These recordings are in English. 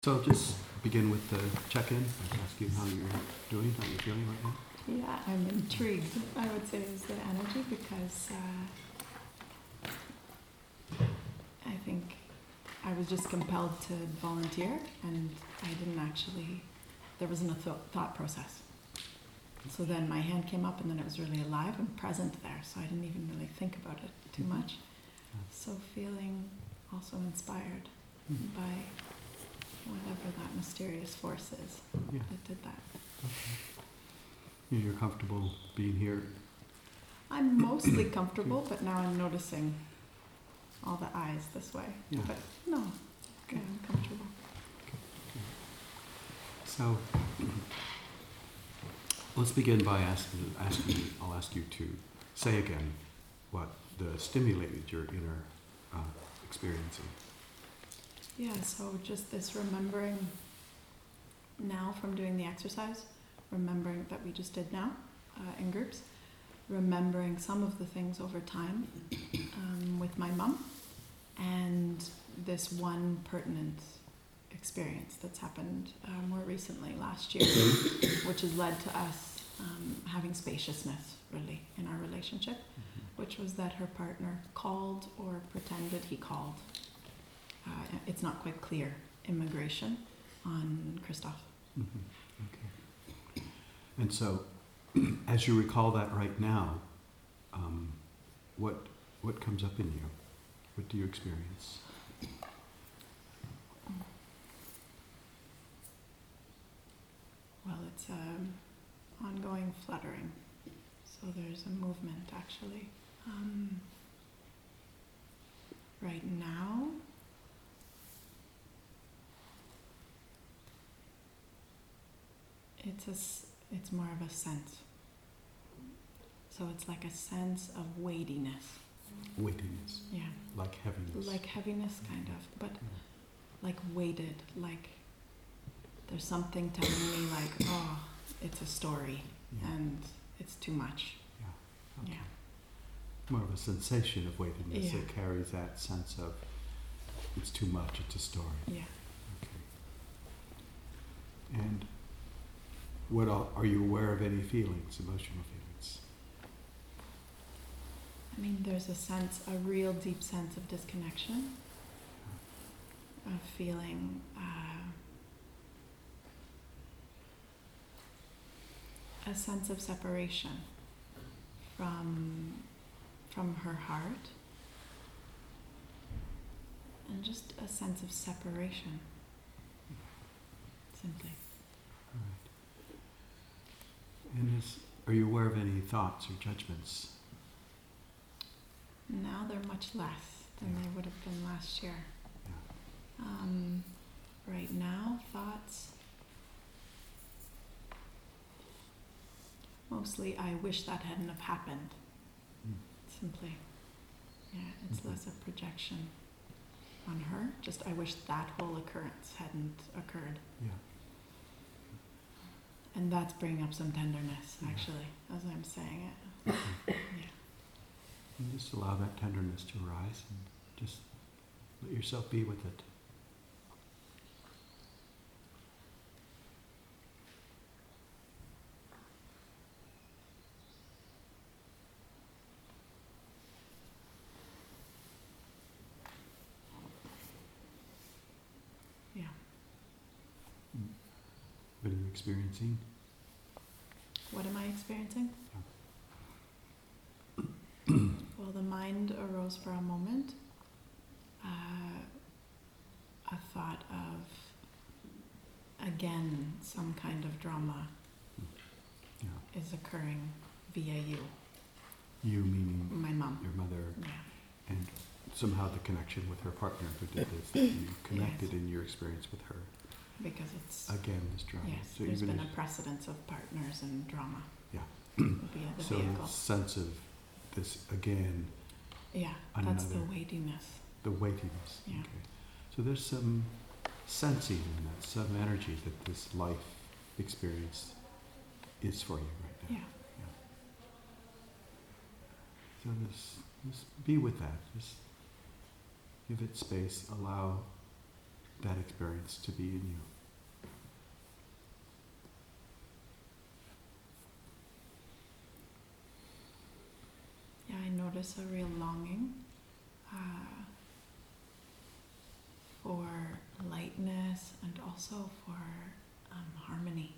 So just begin with the check-in. I'll ask you how you're doing, how you're feeling right now. Yeah, I'm intrigued, I would say, is the energy because I think I was just compelled to volunteer and I didn't actually, there wasn't a thought process. So then my hand came up and then it was really alive and present there, so I didn't even really think about it too much. So feeling also inspired by whatever that mysterious force is that did that. Okay. You're comfortable being here? I'm mostly comfortable, but now I'm noticing all the eyes this way. Yeah. But no, okay. I'm comfortable. Okay. So let's begin by asking. I'll ask you to say again what stimulated your inner experiencing. Yeah, so just this remembering now from doing the exercise, remembering that we just did now in groups, remembering some of the things over time with my mum, and this one pertinent experience that's happened more recently last year, which has led to us having spaciousness really in our relationship, which was that her partner called or pretended he called. It's not quite clear, immigration on Christoph. Mm-hmm. Okay. And so, as you recall that right now, what comes up in you? What do you experience? Well, it's ongoing fluttering. So there's a movement actually. Right now, it's more of a sense. So it's like a sense of weightiness. Weightiness. Yeah. Like heaviness. Like heaviness, kind of, but like weighted, like there's something telling me like, oh, it's a story and it's too much. Yeah. Okay. Yeah. More of a sensation of weightiness. Yeah. It carries that sense of it's too much, it's a story. Yeah. Okay. And are you aware of any feelings, emotional feelings? I mean, there's a real deep sense of disconnection, of feeling a sense of separation from her heart, and just a sense of separation, simply. Right. And are you aware of any thoughts or judgments? Now they're much less than they would have been last year. Yeah. Right now, thoughts, mostly I wish that hadn't have happened, simply. Yeah, it's less a projection on her, just I wish that whole occurrence hadn't occurred. Yeah. And that's bringing up some tenderness, actually, as I'm saying it. Yeah. And just allow that tenderness to arise and just let yourself be with it. Yeah. What are you experiencing? What am I experiencing? Well, the mind arose for a moment. A thought of, again, some kind of drama is occurring via you. You meaning my mom. Your mother. Yeah. And somehow the connection with her partner who did this, that you connected in your experience with her. Because it's... Again, this drama. Yes, so there's been a precedence of partners and drama. Yeah. Via the so vehicle. Sense of this again. Yeah, that's the weightiness. The weightiness. Yeah. Okay. So there's some sensing in that, some energy that this life experience is for you right now. Yeah. So just be with that. Just give it space. Allow that experience to be in you. Yeah, I notice a real longing for lightness and also for harmony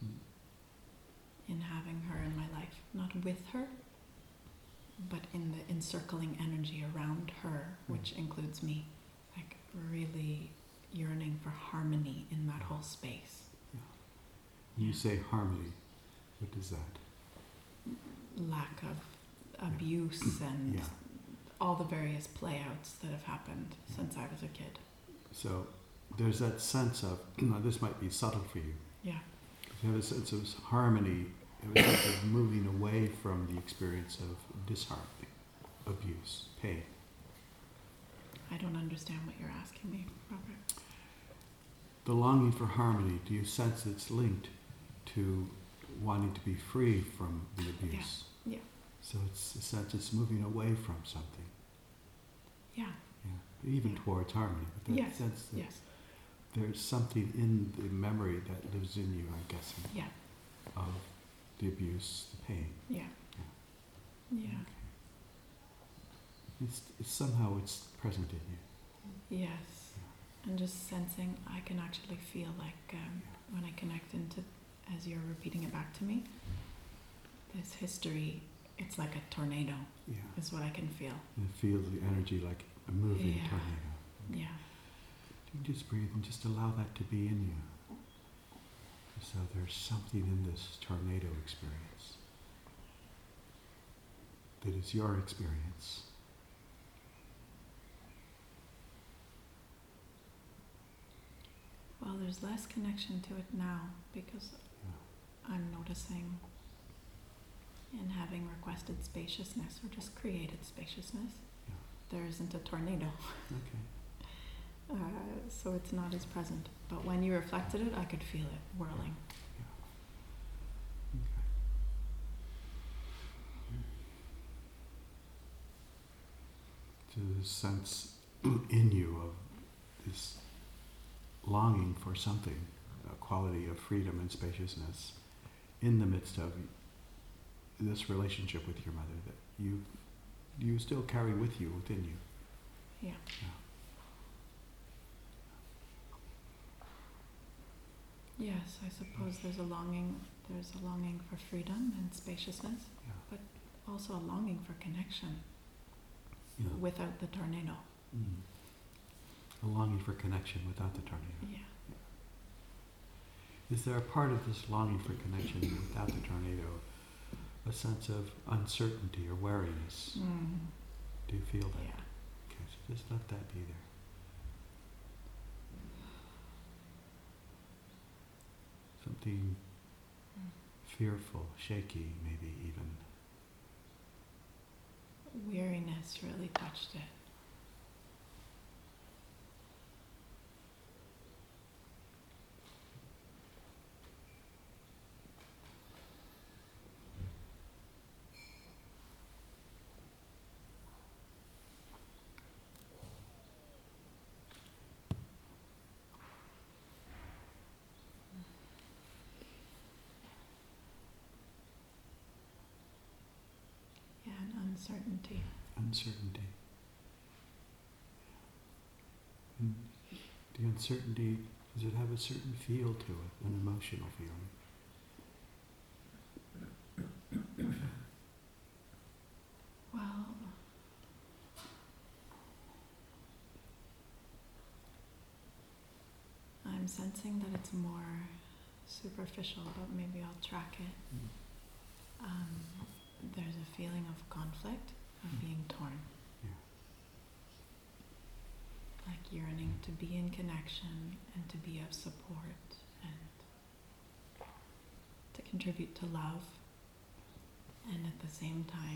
in having her in my life. Not with her, but in the encircling energy around her, which includes me. Like really yearning for harmony in that whole space. You say harmony. What is that? Lack of abuse and all the various playouts that have happened since I was a kid. So there's that sense of, this might be subtle for you. Yeah. You have a sense of harmony, a sense of moving away from the experience of disharmony, abuse, pain. I don't understand what you're asking me, Robert. The longing for harmony, do you sense it's linked to wanting to be free from the abuse? Yeah. So it's a sense it's moving away from something. Yeah. Even towards harmony. But that sense that there's something in the memory that lives in you, I'm guessing. Yeah. Of the abuse, the pain. Yeah. Okay. It's somehow it's present in you. Yes. And just sensing, I can actually feel like when I connect into, as you're repeating it back to me, this history, it's like a tornado, is what I can feel. And feel the energy like a moving tornado. Yeah. You can just breathe and just allow that to be in you. So there's something in this tornado experience that is your experience. Well, there's less connection to it now because I'm noticing in having requested spaciousness or just created spaciousness, there isn't a tornado. Okay. So it's not as present. But when you reflected it, I could feel it whirling. To the sense in you of this longing for something, a quality of freedom and spaciousness in the midst of this relationship with your mother that you still carry with you, within you. Yeah. Yes, I suppose there's a longing for freedom and spaciousness, but also a longing for connection without the tornado. A longing for connection without the tornado. Yeah. Is there a part of this longing for connection without the tornado, a sense of uncertainty or wariness? Do you feel that? Yeah. Okay, so just let that be there. Something fearful, shaky, maybe even. Weariness really touched it. Uncertainty. Uncertainty. And the uncertainty, does it have a certain feel to it, an emotional feeling? Well, I'm sensing that it's more superficial, but maybe I'll track it. There's a feeling of conflict, of being torn. Like yearning to be in connection and to be of support and to contribute to love, and at the same time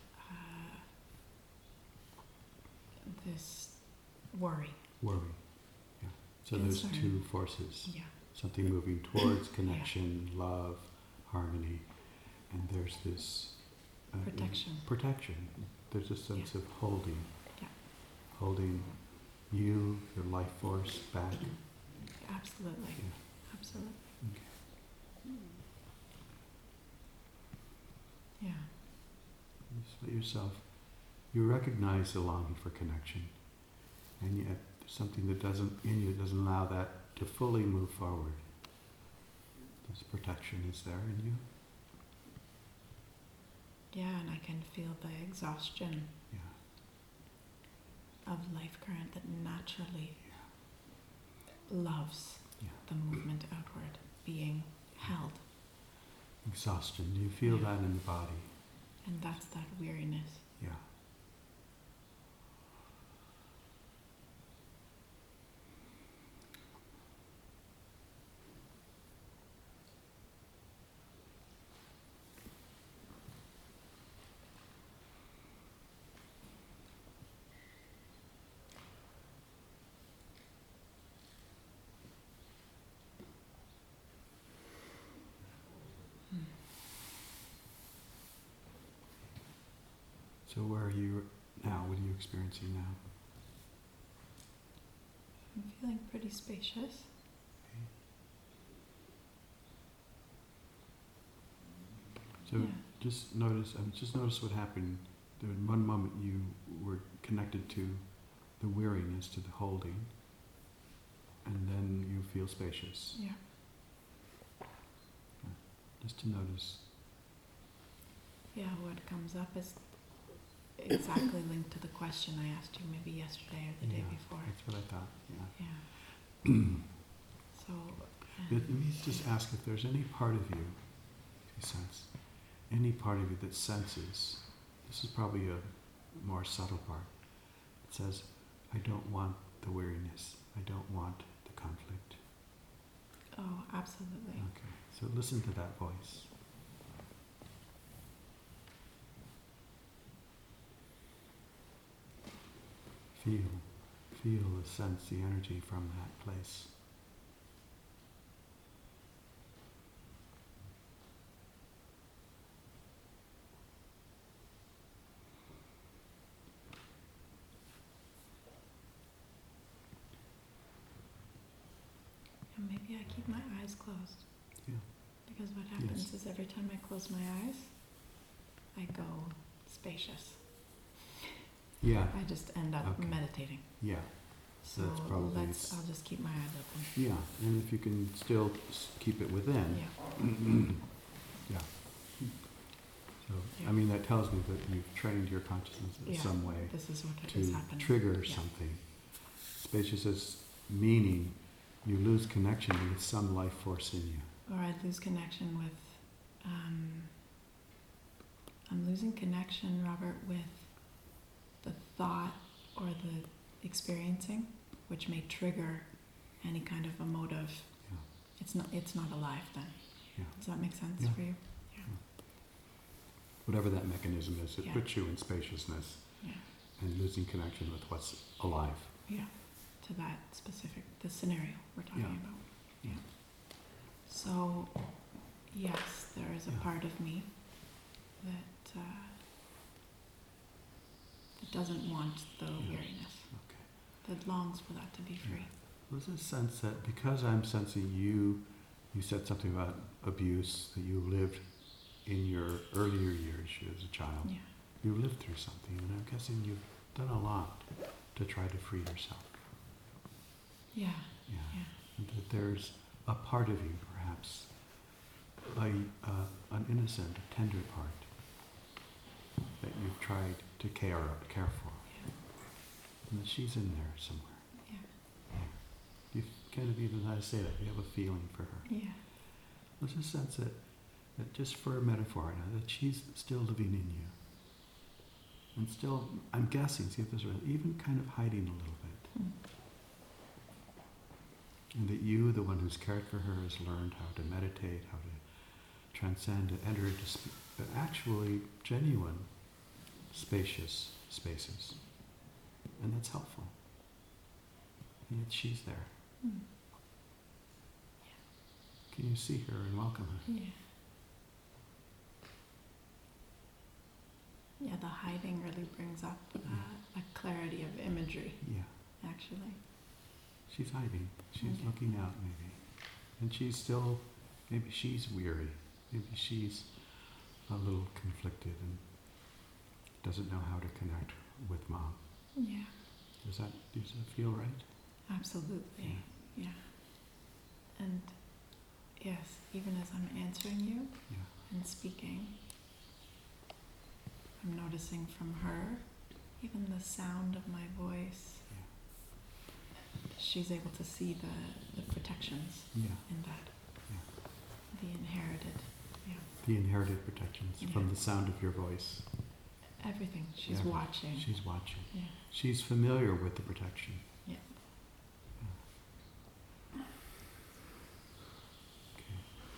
this worry. Worry, So there's two forces. Something moving towards connection, love, harmony, and there's this protection. Protection. There's a sense of holding you, your life force back. Absolutely. Yeah. Absolutely. Okay. Yeah. Just let yourself, you recognize the longing for connection, and yet there's something that doesn't in you that doesn't allow that to fully move forward. This protection is there in you. Yeah, and I can feel the exhaustion Yeah. of life current that naturally Yeah. loves Yeah. the movement outward, being held. Exhaustion. Do you feel Yeah. that in the body? And that's that weariness. Yeah. So where are you now? What are you experiencing now? I'm feeling pretty spacious. So Yeah. just notice what happened. There in one moment you were connected to the weariness, to the holding, and then you feel spacious. Yeah. Just to notice. Yeah, what comes up is exactly linked to the question I asked you maybe yesterday or the day Yeah, before. That's what I thought. Yeah. Yeah. So. Let me just ask if there's any part of you, if you sense, any part of you that senses. This is probably a more subtle part. It says, "I don't want the weariness. I don't want the conflict." Oh, absolutely. Okay. So listen to that voice. Feel the sense, the energy from that place. And maybe I keep my eyes closed. Yeah. Because what happens is every time I close my eyes, I go spacious. Yeah. I just end up Okay. meditating. Yeah. So That's probably I'll just keep my eyes open. Yeah. And if you can still keep it within. Yeah. Yeah. So, Yeah. I mean, that tells me that you've trained your consciousness in Yeah. some way This is what is to happening. trigger Yeah. something. Spaciousness meaning you lose connection with some life force in you. Or I lose connection with, I'm losing connection, Robert, with the thought or the experiencing, which may trigger any kind of emotive. Yeah. It's not alive then. Yeah. Does that make sense Yeah. for you? Whatever that mechanism is, it Yeah. puts you in spaciousness Yeah. and losing connection with what's alive. Yeah. To that specific, the scenario we're talking Yeah. about. Yeah. So, yes, there is a Yeah. part of me that that doesn't want the Yeah. weariness, Okay. that longs for that to be free. There's a sense that because I'm sensing you said something about abuse that you lived in your earlier years as a child. Yeah. You lived through something, and I'm guessing you've done a lot to try to free yourself. Yeah. Yeah. Yeah. And that there's a part of you, perhaps, an innocent, tender part that you've tried to care for, and that she's in there somewhere. Yeah. You kind of even how to say that. You have a feeling for her. Yeah. There's a sense that just for a metaphor now, that she's still living in you, and still, I'm guessing, see if there's even kind of hiding a little bit. Mm. And that you, the one who's cared for her, has learned how to meditate, how to transcend, to enter into but actually genuine, spacious spaces. And that's helpful. And yet she's there. Mm. Can you see her and welcome her? Yeah. Yeah, the hiding really brings up a clarity of imagery Yeah. actually. She's hiding. She's Okay. looking out, maybe. And she's still, maybe she's weary. Maybe she's a little conflicted and doesn't know how to connect with Mom. Yeah, Does that feel right? absolutely. Yeah. And yes, even as I'm answering you Yeah. and speaking, I'm noticing from her, even the sound of my voice, she's able to see the protections Yeah. in that. Yeah. The inherited, The inherited protections Yeah. from the sound of your voice. everything. She's Everything. watching. She's watching. Yeah. She's familiar with the protection. Yeah. Yeah. Okay.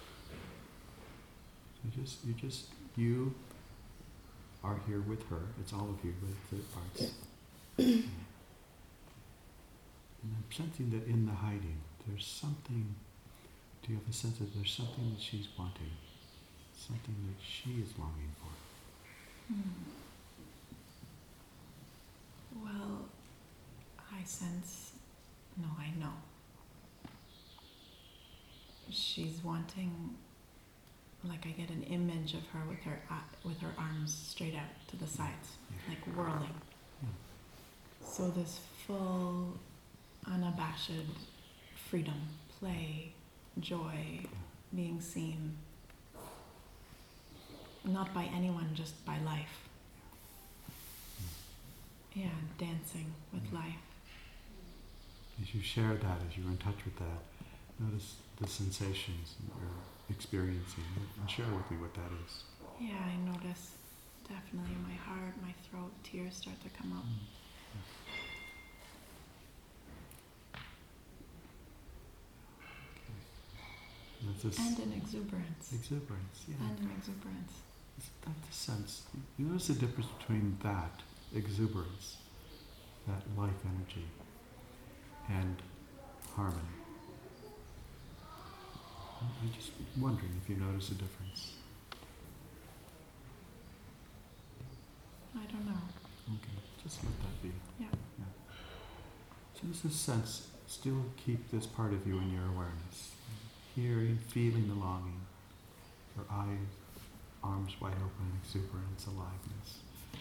So you are here with her. It's all of you with the arts. And I'm sensing that in the hiding, there's something. Do you have a sense that there's something that she's wanting? Something that she is longing for? Well, I sense, no, I know. She's wanting, like I get an image of her with her arms straight out to the sides, Yeah. like whirling. Yeah. So this full, unabashed freedom, play, joy, being seen, not by anyone, just by life. Yeah, dancing with life. As you share that, as you're in touch with that, notice the sensations you're experiencing and share with me what that is. Yeah, I notice definitely my heart, my throat, tears start to come up. That's this And an exuberance. exuberance, yeah. And an exuberance. That's the sense. You notice the difference between that exuberance, that life energy, and harmony. I'm just wondering if you notice a difference. I don't know. Okay, just let that be. Yeah. So there's this sense, still keep this part of you in your awareness. Hearing, feeling the longing, your eyes, arms wide open, exuberance, aliveness.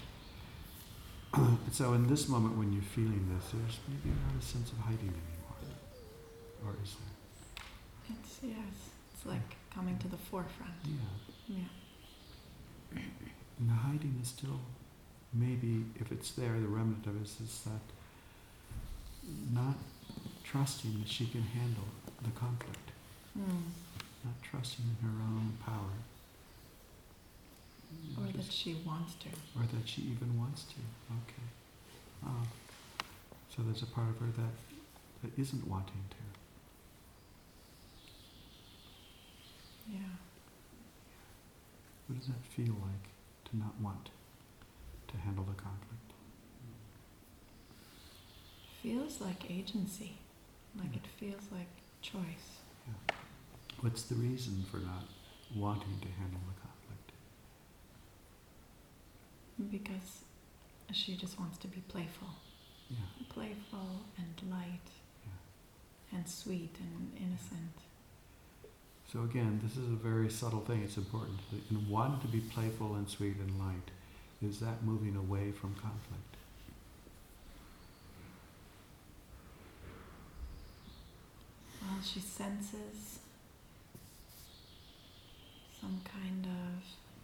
And so in this moment when you're feeling this, there's maybe not a sense of hiding anymore. Or is there? It's, yes, it's like coming to the forefront. Yeah. Yeah. And the hiding is still, maybe if it's there, the remnant of it is that not trusting that she can handle the conflict. Not trusting in her own power. Or that she wants to. Or that she even wants to. Okay. Oh. So there's a part of her that isn't wanting to. Yeah. What does that feel like to not want to handle the conflict? Feels like agency. Like it feels like choice. Yeah. What's the reason for not wanting to handle the conflict? Because she just wants to be playful. Yeah. Playful and light and sweet and innocent. So again, this is a very subtle thing. It's important. In wanting to be playful and sweet and light, is that moving away from conflict? Well, she senses some kind of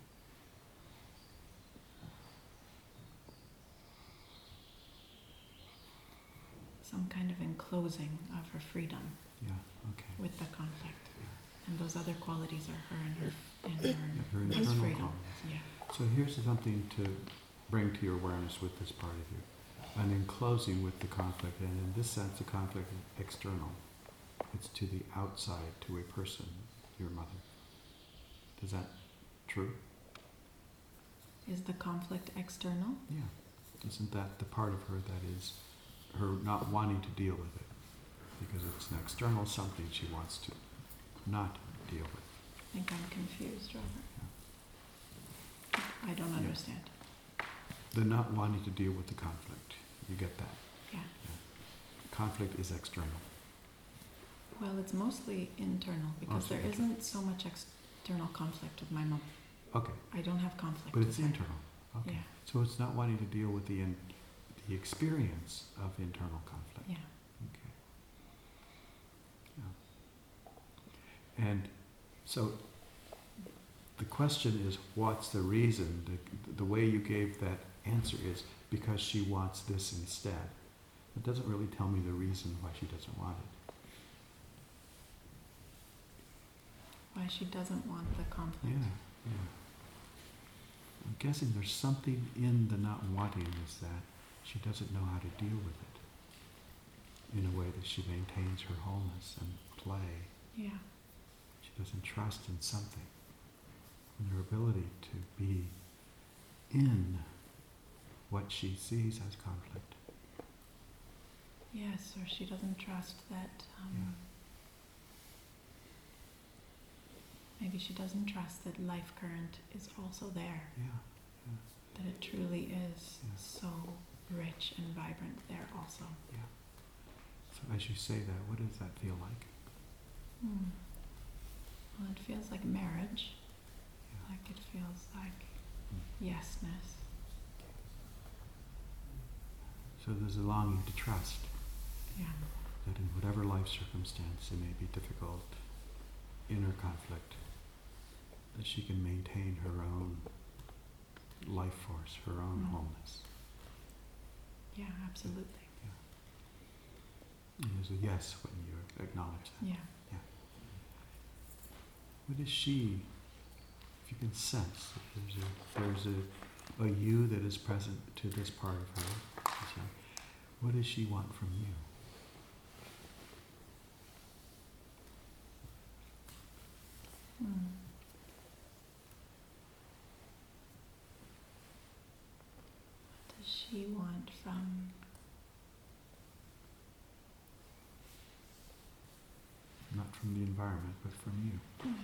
enclosing of her freedom Yeah, okay. with the conflict. Yeah. And those other qualities are her and her Yeah, her his internal freedom. qualities. Yeah. So here's something to bring to your awareness with this part of you. An enclosing with the conflict, and in this sense the conflict is external. It's to the outside, to a person, your mother. Is that true? Is the conflict external? Yeah. Isn't that the part of her that is her not wanting to deal with it? Because it's an external something she wants to not deal with. I think I'm confused, Robert. I don't understand. The not wanting to deal with the conflict. You get that? Yeah. conflict is external. Well, it's mostly internal because Mostly there internal. isn't so much external conflict with my mom. Okay, I don't have conflict but with it's her. internal. Okay, Yeah, so it's not wanting to deal with the experience of internal conflict. yeah. Okay. Yeah. And so the question is, what's the reason? The way you gave that answer is because she wants this instead. It doesn't really tell me the reason why she doesn't want it. Why she doesn't want the conflict. Yeah, yeah. I'm guessing there's something in the not wanting is that she doesn't know how to deal with it in a way that she maintains her wholeness and play. Yeah, She doesn't trust in something, in her ability to be in what she sees as conflict. yes, or she doesn't trust that. Yeah. Maybe she doesn't trust that life current is also there. Yeah, That it truly is Yeah. so rich and vibrant there also. yeah. So as you say that, what does that feel like? Well, it feels like marriage. Yeah. Like it feels like Mm. yesness. So there's a longing to trust Yeah. that in whatever life circumstance it may be difficult, inner conflict, that she can maintain her own life force, her own Mhm. wholeness. Yeah, absolutely. And there's a yes when you acknowledge that. Yeah. What is she, if you can sense that there's a you that is present to this part of her, so what does she want from you? What does she want from... Not from the environment, but from you.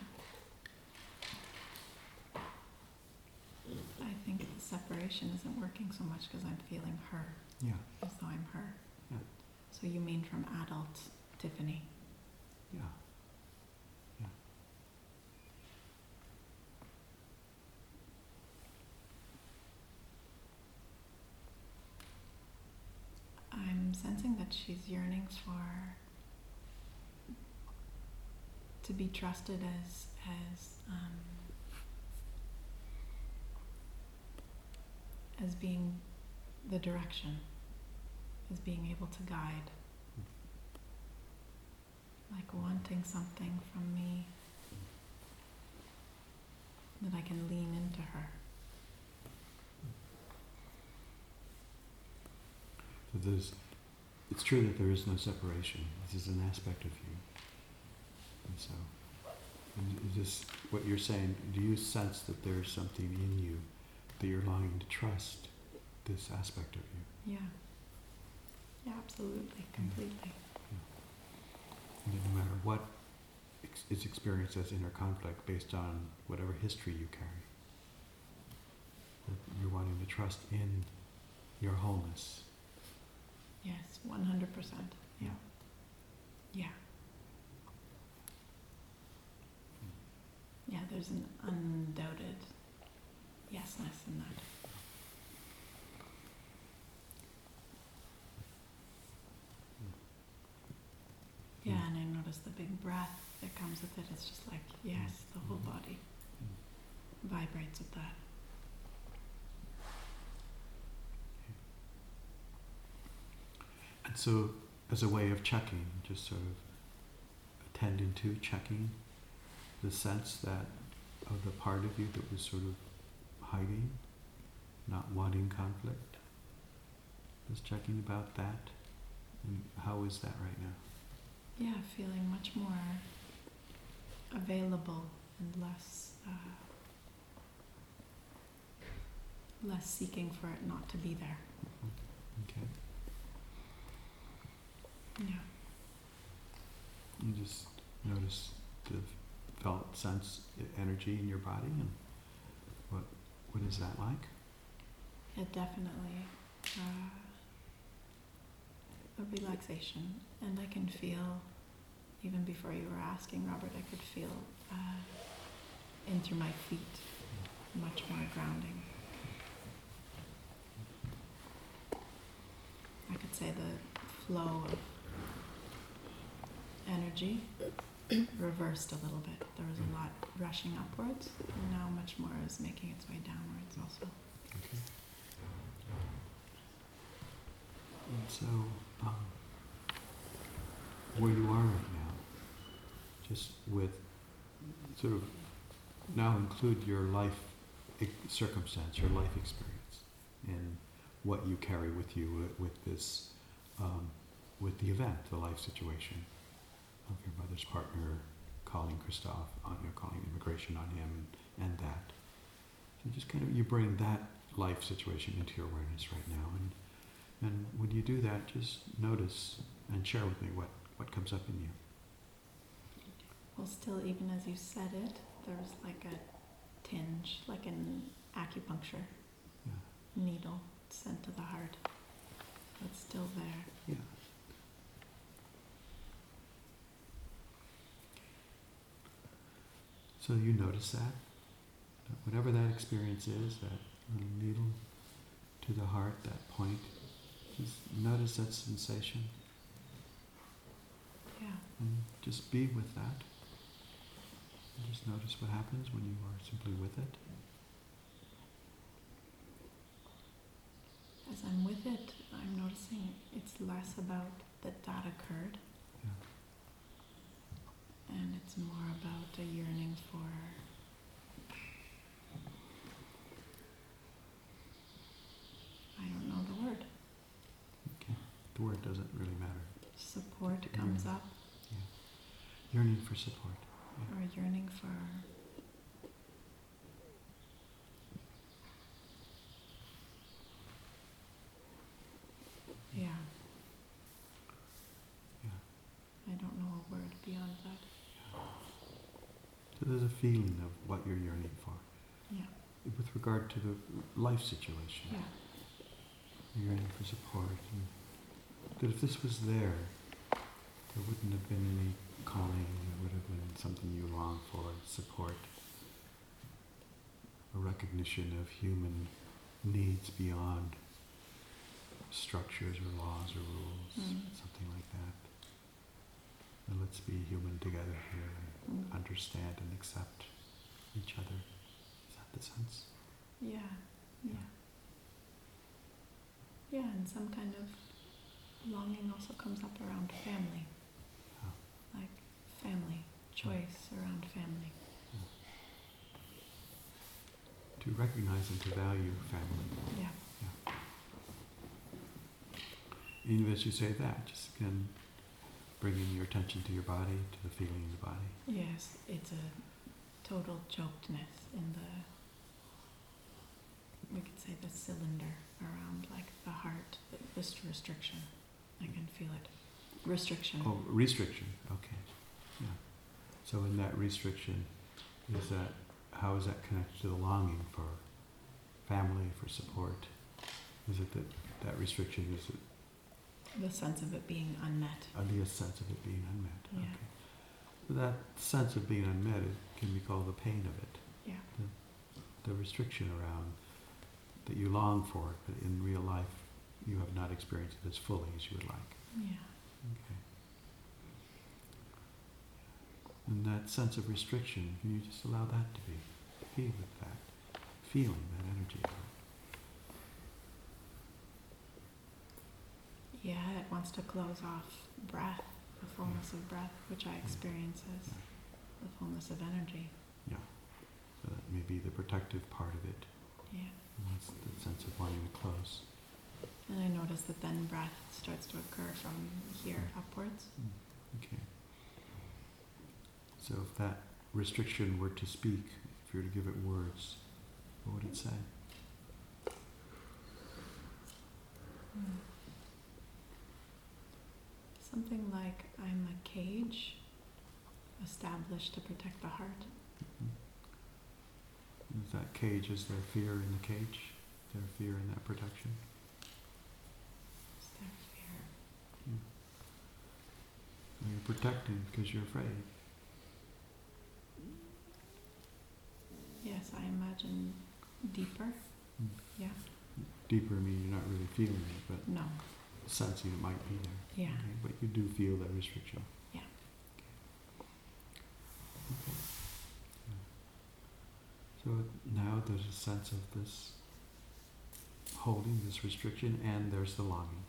I think the separation isn't working so much because I'm feeling her, Yeah, as though I'm her. Yeah. So you mean from adult Tiffany? yeah, yeah. I'm sensing that she's yearning for to be trusted as being the direction, as being able to guide, like wanting something from me that I can lean into her. So it's true that there is no separation. This is an aspect of you. And so, is this what you're saying? Do you sense that there's something in you that you're longing to trust this aspect of you? Yeah. Yeah, absolutely, completely. And that no matter what is experienced as inner conflict based on whatever history you carry, that you're wanting to trust in your wholeness. Yes, 100%. Yeah. Yeah. Yeah, there's an undoubted yesness in that. Yeah, and I notice the big breath that comes with it. It's just like, yes, the whole body vibrates with that. And so, as a way of checking, just sort of attending to checking the sense that of the part of you that was sort of hiding, not wanting conflict. Just checking about that. And how is that right now? Yeah, feeling much more available and less seeking for it not to be there. Okay. Yeah. You just notice the felt sense energy in your body, and what is that like? It definitely a relaxation, and I can feel, even before you were asking, Robert, I could feel in through my feet, much more grounding. I could say the flow of energy reversed a little bit. There was a lot rushing upwards, and now much more is making its way downwards also. Okay. And so, where you are right now, just with sort of now include your life circumstance, your life experience, and what you carry with you with this, with the event, the life situation of your mother's partner calling Christoph on, calling immigration on him, and that. So just kind of, you bring that life situation into your awareness right now, and when you do that, just notice and share with me what comes up in you. Well, still, even as you said it, there was like a tinge, like an acupuncture needle sent to the heart. It's still there. Yeah. So you notice that whatever that experience is, that little needle to the heart, that point, just notice that sensation. Yeah. And just be with that. And just notice what happens when you are simply with it. As I'm with it, I'm noticing it's less about that occurred. Yeah. And it's more about a yearning for I don't know the word. Okay. The word doesn't really matter. Support comes up. Yeah. Yearning for support. Yeah. Or yearning for yeah. Yeah. I don't know a word beyond that. So there's a feeling of what you're yearning for. Yeah. With regard to the life situation. Yeah. You're yearning for support. And that if this was there wouldn't have been any calling, it would have been something you long for, support, a recognition of human needs beyond structures or laws or rules, something like that. And let's be human together here and understand and accept each other. Is that the sense? Yeah. Yeah. Yeah, and some kind of longing also comes up around family. Yeah. Like family, choice around family. To recognize and to value family. Yeah. Yeah. Even as you say that, just again, bringing your attention to your body, to the feeling in the body. Yes, it's a total chokedness in we could say the cylinder around like the heart, this restriction. I can feel it. Restriction. Oh, restriction, okay. Yeah. So in that restriction, how is that connected to the longing for family, for support? Is it that restriction, is it the sense of it being unmet? the sense of it being unmet? Yeah. Okay. So that sense of being unmet, it can be called the pain of it. Yeah. The restriction around that you long for it, but in real life you have not experienced it as fully as you would like. Yeah. Okay. And that sense of restriction, can you just allow that to be with that feeling, that energy? Yeah, it wants to close off breath, the fullness of breath, which I experience as the fullness of energy. Yeah. So that may be the protective part of it. Yeah. And that's the sense of wanting to close. And I notice that then breath starts to occur from here upwards. Okay. So if that restriction were to speak, if you were to give it words, what would it say? Something like, I'm a cage established to protect the heart. Is that cage, is there fear in the cage? Is there fear in that protection? Is there fear? Or you're protecting because you're afraid. Yes, I imagine deeper. Mm. Yeah. Deeper means you're not really feeling it, but No. sensing it might be there. Yeah. Okay? But you do feel that restriction. Yeah. Okay. Yeah. So now there's a sense of this holding, this restriction, and there's the longing.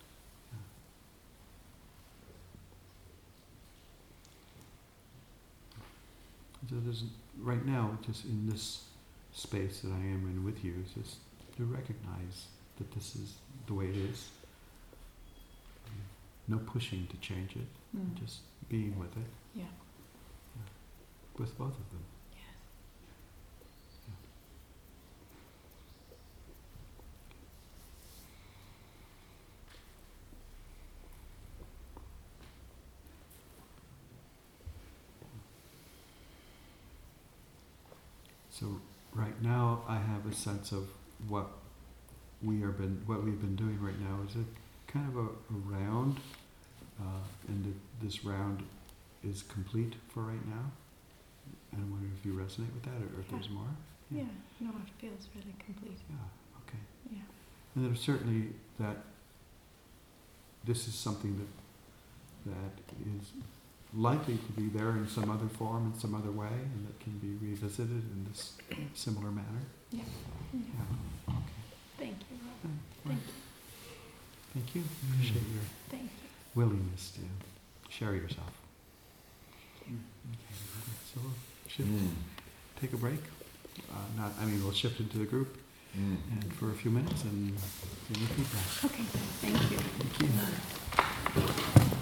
So there's, right now, just in this space that I am in with you, is just to recognize that this is the way it is. No pushing to change it, Mm. just being with it. Yeah. With both of them. Yes. So right now, I have a sense of what we've been doing right now. Is it kind of a round, and this round is complete for right now? And I wonder if you resonate with that, or if Yeah. there's more. Yeah. No, it feels really complete. Yeah. Okay. Yeah. And there's certainly that. This is something that is likely to be there in some other form, in some other way, and that can be revisited in this similar manner. Yeah. Yeah. Okay. Thank you, Rob. Well, Thank you. thank you. Appreciate your Thank you. willingness to share yourself. Okay. So we'll shift, take a break. We'll shift into the group and for a few minutes and give me feedback. Okay. Thank you. Thank you.